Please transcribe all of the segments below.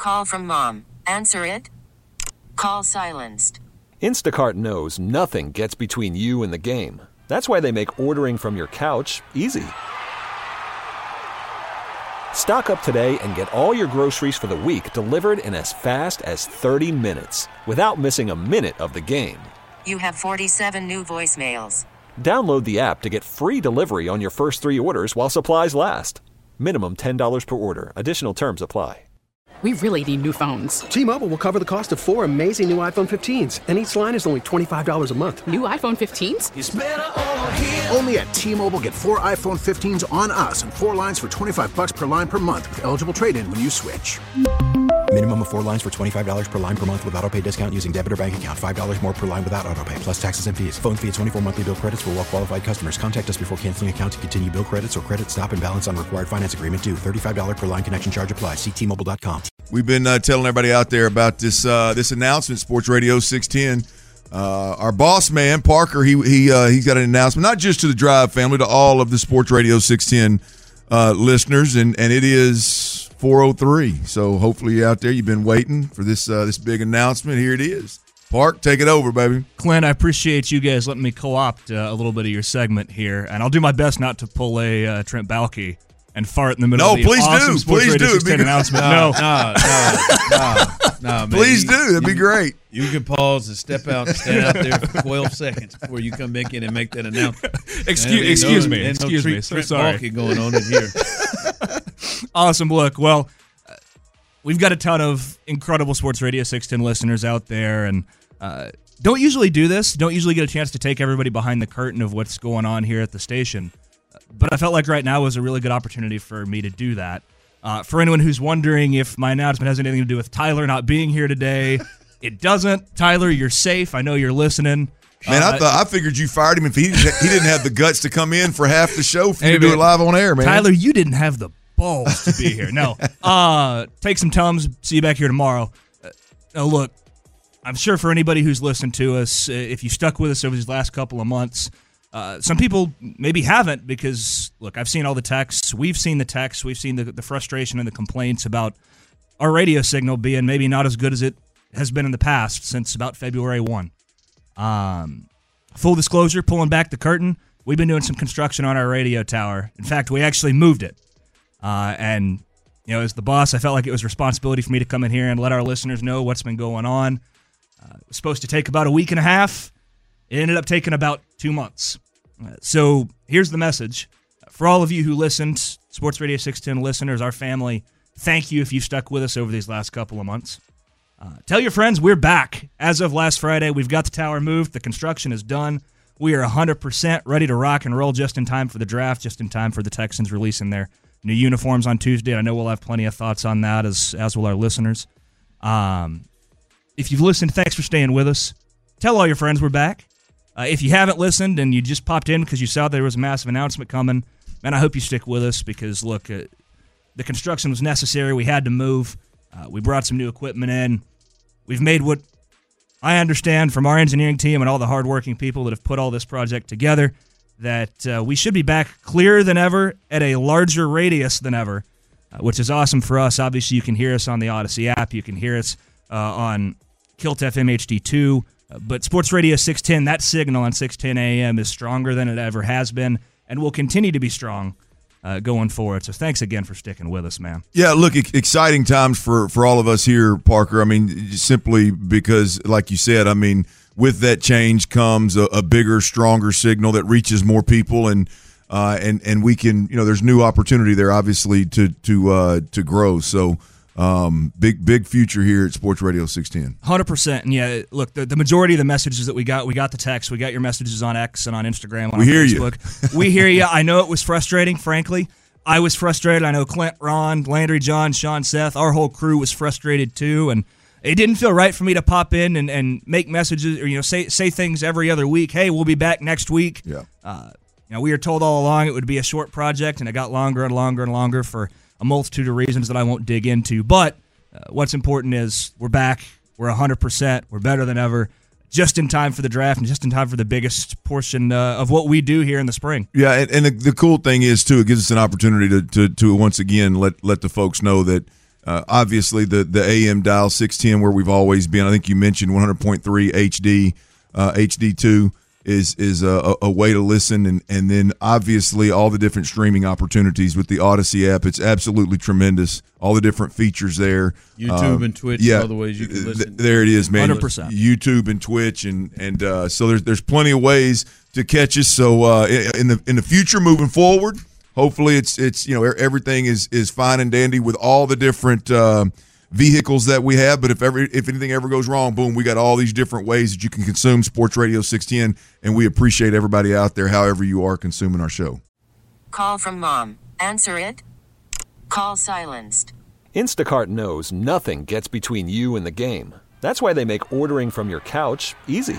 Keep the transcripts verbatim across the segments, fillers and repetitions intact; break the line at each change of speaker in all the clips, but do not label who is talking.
call from mom. Answer it. Call silenced.
Instacart knows nothing gets between you and the game. That's why they make ordering from your couch easy. Stock up today and get all your groceries for the week delivered in as fast as thirty minutes without missing a minute of the game.
You have forty-seven new voicemails.
Download the app to get free delivery on your first three orders while supplies last. Minimum ten dollars per order. Additional terms apply.
We really need new phones.
T-Mobile will cover the cost of four amazing new iPhone fifteens, and each line is only twenty-five dollars a month.
New iPhone fifteens?
It's better over here. Only at T-Mobile, get four iPhone fifteens on us and four lines for twenty-five dollars per line per month with eligible trade-in when you switch.
Minimum of four lines for twenty-five dollars per line per month with autopay discount using debit or bank account. five dollars more per line without autopay, plus taxes and fees. Phone fee at twenty-four monthly bill credits for well-qualified customers. Contact us before canceling account to continue bill credits or credit stop and balance on required finance agreement due. thirty-five dollars per line connection charge applies. See T Mobile dot com.
We've been uh, telling everybody out there about this uh, this announcement, Sports Radio six ten. Uh, our boss man, Parker, he he uh, he's got an announcement, not just to the Drive family, to all of the Sports Radio six ten uh, listeners, and, and it is four oh three. So hopefully out there you've been waiting for this uh, this big announcement. Here it is. Park, take it over, baby.
Clint, I appreciate you guys letting me co-opt uh, a little bit of your segment here, and I'll do my best not to pull a uh, Trent Baalke and fart in the middle
no,
of the
please
awesome
do.
Sports
please
Radio
do.
six ten announcement.
No,
No,
no, no, no, no, man.
Please
You-
do. That'd be
you-
great.
You can pause and step out and stand out there for twelve seconds before you come back in and make that announcement.
Excuse,
Ain't
excuse
no,
me.
ain't no
Excuse me.
Trent
So sorry.
Baalke going on in here.
Awesome. Look, well, uh, we've got a ton of incredible Sports Radio six ten listeners out there, and uh, don't usually do this. Don't usually get a chance to take everybody behind the curtain of what's going on here at the station. But I felt like right now was a really good opportunity for me to do that. Uh, for anyone who's wondering if my announcement has anything to do with Tyler not being here today, it doesn't. Tyler, you're safe. I know you're listening.
Man,
uh,
I thought I figured you fired him if he he didn't have the guts to come in for half the show for
Hey,
you to do
man.
it live on air, man.
Tyler, you didn't have the balls to be here. No. Uh, take some Tums. See you back here tomorrow. Uh, now, look, I'm sure for anybody who's listened to us, uh, if you stuck with us over these last couple of months, uh, some people maybe haven't because, look, I've seen all the texts. We've seen the texts. We've seen the, the frustration and the complaints about our radio signal being maybe not as good as it has been in the past since about February first. Um, full disclosure, pulling back the curtain, we've been doing some construction on our radio tower. In fact, we actually moved it. Uh, and, you know, as the boss, I felt like it was responsibility for me to come in here and let our listeners know what's been going on. Uh, it was supposed to take about a week and a half. It ended up taking about two months. Uh, so here's the message. For all of you who listened, Sports Radio six ten listeners, our family, thank you if you stuck with us over these last couple of months. Uh, tell your friends we're back. As of last Friday, we've got the tower moved. The construction is done. We are one hundred percent ready to rock and roll just in time for the draft, just in time for the Texans releasing their new uniforms on Tuesday. I know we'll have plenty of thoughts on that, as as will our listeners. Um, if you've listened, thanks for staying with us. Tell all your friends we're back. Uh, if you haven't listened and you just popped in because you saw there was a massive announcement coming, man, I hope you stick with us because, look, uh, the construction was necessary. We had to move. Uh, we brought some new equipment in. We've made what I understand from our engineering team and all the hardworking people that have put all this project together, that uh, we should be back clearer than ever at a larger radius than ever, uh, which is awesome for us. Obviously, you can hear us on the Odyssey app. You can hear us uh, on Kilt F M H D two. Uh, but Sports Radio six ten, that signal on six ten A M is stronger than it ever has been and will continue to be strong uh, going forward. So thanks again for sticking with us, man.
Yeah, look, exciting times for, for all of us here, Parker. I mean, simply because, like you said, I mean, with that change comes a, a bigger, stronger signal that reaches more people, and uh, and and we can, you know, there's new opportunity there, obviously, to to uh, to grow. So, um, big big future here at Sports Radio six ten.
one hundred percent. And yeah, look, the, the majority of the messages that we got, we got the text, we got your messages on X and on Instagram, and
we
on
hear
Facebook.
you.
We hear you. I know it was frustrating, frankly. I was frustrated. I know Clint, Ron, Landry, John, Sean, Seth, our whole crew was frustrated too, and it didn't feel right for me to pop in and, and make messages or, you know, say say things every other week. Hey, we'll be back next week.
Yeah.
Uh, you know, we were told all along it would be a short project, and it got longer and longer and longer for a multitude of reasons that I won't dig into. But uh, what's important is we're back. We're one hundred percent. We're better than ever. Just in time for the draft and just in time for the biggest portion uh, of what we do here in the spring.
Yeah, and, and the, the cool thing is, too, it gives us an opportunity to, to, to once again let, let the folks know that uh, obviously the the A M dial six ten where we've always been. I think you mentioned one hundred point three H D, uh, H D two is is a, a way to listen, and and then obviously all the different streaming opportunities with the Odyssey app. It's absolutely tremendous. All the different features there.
YouTube
um,
and Twitch,
yeah,
all the ways you can listen.
Th- there it is, man.
one hundred percent.
YouTube and Twitch, and and uh, so there's there's plenty of ways to catch us. So uh, in the in the future, moving forward, hopefully it's it's you know everything is is fine and dandy with all the different uh, vehicles that we have. But if ever if anything ever goes wrong, boom, we got all these different ways that you can consume Sports Radio six ten, and we appreciate everybody out there, however you are consuming our show.
Call from mom. Answer it. Call silenced.
Instacart knows nothing gets between you and the game. That's why they make ordering from your couch easy.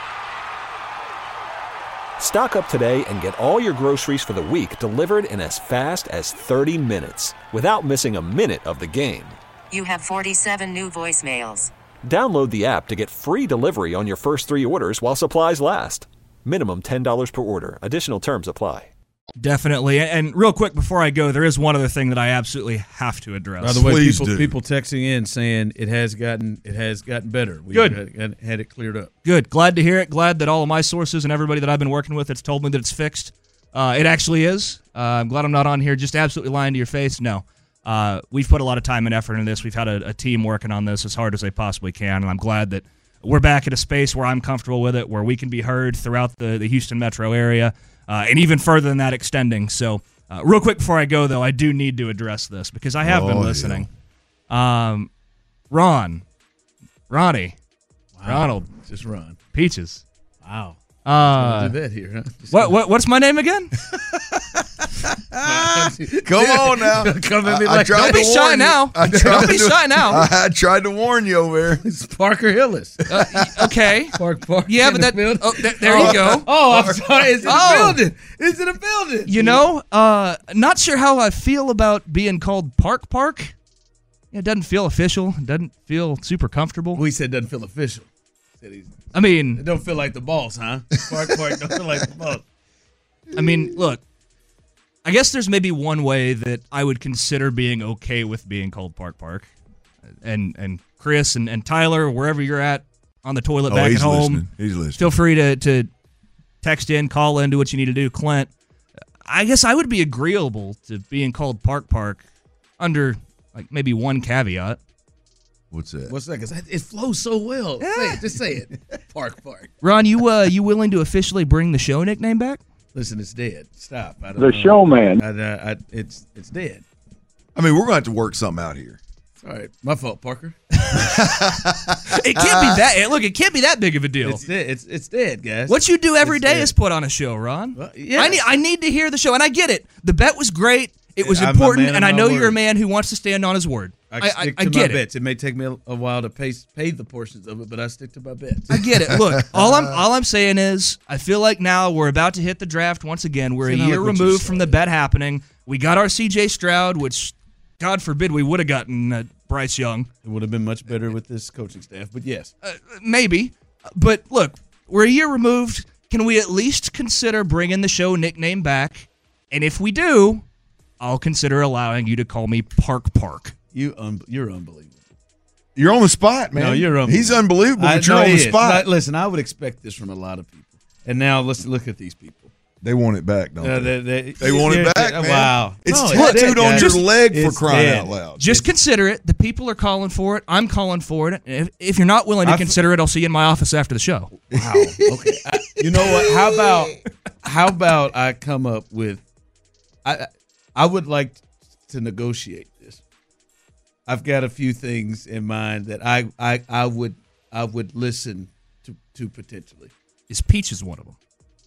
Stock up today and get all your groceries for the week delivered in as fast as thirty minutes without missing a minute of the game.
You have forty-seven new voicemails.
Download the app to get free delivery on your first three orders while supplies last. Minimum ten dollars per order. Additional terms apply.
Definitely. And real quick before I go, there is one other thing that I absolutely have to address.
By the way,
Please
people
do.
people texting in saying it has gotten it has gotten better. We
Good.
had, had, had it cleared up.
Good. Glad to hear it. Glad that all of my sources and everybody that I've been working with has told me that it's fixed. Uh, it actually is. Uh, I'm glad I'm not on here just absolutely lying to your face. No. Uh, we've put a lot of time and effort into this. We've had a, a team working on this as hard as they possibly can, and I'm glad that we're back at a space where I'm comfortable with it, where we can be heard throughout the, the Houston metro area, uh, and even further than that extending. So uh, real quick before I go, though, I do need to address this because I have
Oh,
been listening. Um, Ron, Ronnie,
Wow.
Ronald,
Just run.
Peaches.
Wow.
Uh,
do that here, huh? Just
what, what what's my name again?
Come on now.
Come at me
I- I
like
tried
Don't
to
be shy
warn you.
now.
I tried
Don't be
to-
shy now.
I, I tried to warn you over there.
it's Parker Hillis.
Uh, okay.
Park Park.
Yeah,
in
but
the
that.
building.
Oh, th- there you go.
Oh, I'm sorry. It's in
Oh.
a building. It's in a building.
You know, uh, not sure how I feel about being called Park Park. It doesn't feel official. It doesn't feel super comfortable.
We said doesn't feel official. Said he's,
I mean,
it don't feel like the boss, huh? Park Park don't feel like the boss.
I mean, look. I guess there's maybe one way that I would consider being okay with being called Park Park, and and Chris and, and Tyler, wherever you're at on the toilet
Oh,
back
he's
at home,
listening. He's listening.
feel free to to text in, call in, do what you need to do. Clint, I guess I would be agreeable to being called Park Park under like maybe one caveat.
What's that?
What's that? Because it flows so well. Say it. Just say it. Park Park.
Ron, you uh, you willing to officially bring the show nickname back?
Listen, it's dead. Stop. I don't
The
know.
showman.
I, I, I, it's it's dead.
I mean, we're going to have to work something out here.
It's all right. My fault, Parker.
It can't be that. Look, it can't be that big of a deal.
It's dead. It's it's dead, guys.
What you do every
It's
day
dead.
is put on a show, Ron.
Well, yeah.
I need I need to hear the show, and I get it. The bet was great. It was
I'm a
important,
man of
and I
my
know
word.
you're a man who wants to stand on his word.
I,
I, I,
stick
I
to
get
my
it.
bets. It may take me a, a while to pay pay the portions of it, but I stick to my bets.
I get it. Look, all I'm all I'm saying is I feel like now we're about to hit the draft once again. We're a
Sound like
year
what you
removed
said.
from the bet happening. We got our C J Stroud, which God forbid we would have gotten uh, Bryce Young.
It would have been much better with this coaching staff, but yes.
Uh, maybe. But look, we're a year removed. Can we at least consider bringing the show nickname back? And if we do, I'll consider allowing you to call me Park Park.
You un- you're unbelievable.
You're on the spot, man.
No, you're unbelievable.
He's unbelievable,
I,
but you're
no,
on
he
the
is.
spot.
Like, listen, I would expect this from a lot of people. And now let's look at these people.
They want it back, don't
Uh,
they?
they, they,
They want it
they're-
back,
they're-
man.
Wow.
It's
No,
tattooed
dead,
on
guys.
your leg for
It's
crying
dead.
out loud.
Just consider it. The people are calling for it. I'm calling for it. If, if you're not willing to
I've-
consider it, I'll see you in my office after the show.
Wow. Okay. I, you know what? How about how about I come up with? I I would like to negotiate this. I've got a few things in mind that I I, I would I would listen to to potentially.
Is Peaches one of them?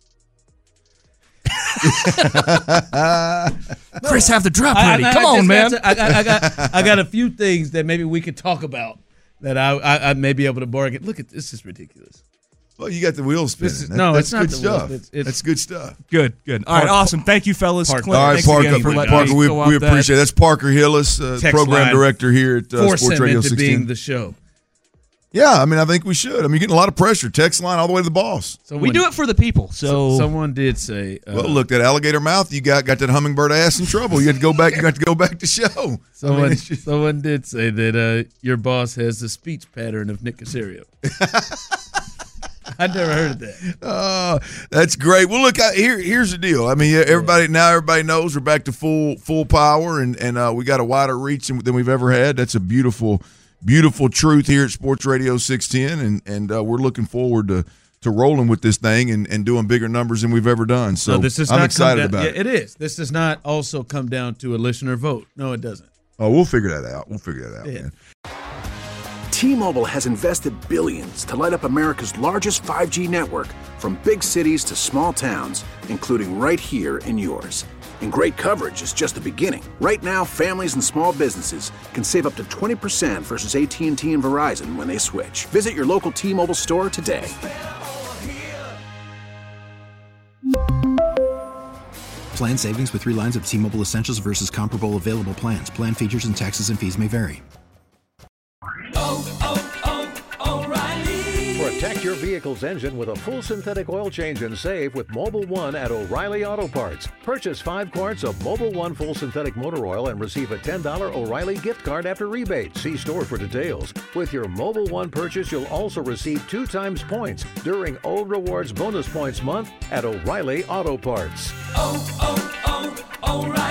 Chris, have the drop
I-
ready.
I- I
Come on,
just
man.
got to- I, got- I got I got a few things that maybe we could talk about that I I, I may be able to bargain. Look at this is ridiculous.
Well, you got the wheels spinning.
This is-
That-
no,
that's
it's not
good
the
stuff.
wheels. It's- it's-
that's good stuff.
Good, good. All right,
Park-
awesome. Thank you, fellas.
Park-
Clint,
All right,
thanks
Parker.
again for letting
Parker,
me
we,
go
we
off that.
appreciate it. That's Parker Hillis, uh,
Text
program
line
director here at uh,
Force
Sports
him
Radio
into
sixteen.
being the show.
Yeah, I mean, I think we should. I mean, you're getting a lot of pressure. Text line all the way to the boss.
Someone,
we do it for the people. So
someone did say, uh,
well, look, that alligator mouth you got got that hummingbird ass in trouble. You had to go back. You got to go back to show.
Someone,
I mean, just,
someone did say that uh, your boss has the speech pattern of Nick Casario. I'd never heard of that.
Oh, that's great. Well, look, I, here here's the deal. I mean, everybody now everybody knows we're back to full full power, and and uh, we got a wider reach than, than we've ever had. That's a beautiful. Beautiful truth here at Sports Radio six ten, and and uh, we're looking forward to, to rolling with this thing and, and doing bigger numbers than we've ever done. So,
so this is
I'm
not
excited
down,
about
yeah,
it.
It is. This does not also come down to a listener vote. No, it doesn't.
Oh, we'll figure that out. We'll figure that out,
Yeah.
man.
T-Mobile has invested billions to light up America's largest five G network, from big cities to small towns, including right here in yours. And great coverage is just the beginning. Right now, families and small businesses can save up to twenty percent versus A T and T and Verizon when they switch. Visit your local T-Mobile store today.
Plan savings with three lines of T-Mobile Essentials versus comparable available plans. Plan features and taxes and fees may vary.
Protect your vehicle's engine with a full synthetic oil change and save with Mobil one at O'Reilly Auto Parts. Purchase five quarts of Mobil one full synthetic motor oil and receive a ten dollars O'Reilly gift card after rebate. See store for details. With your Mobil one purchase, you'll also receive two times points during O Rewards Bonus Points Month at O'Reilly Auto Parts.
Oh, oh, oh, O'Reilly.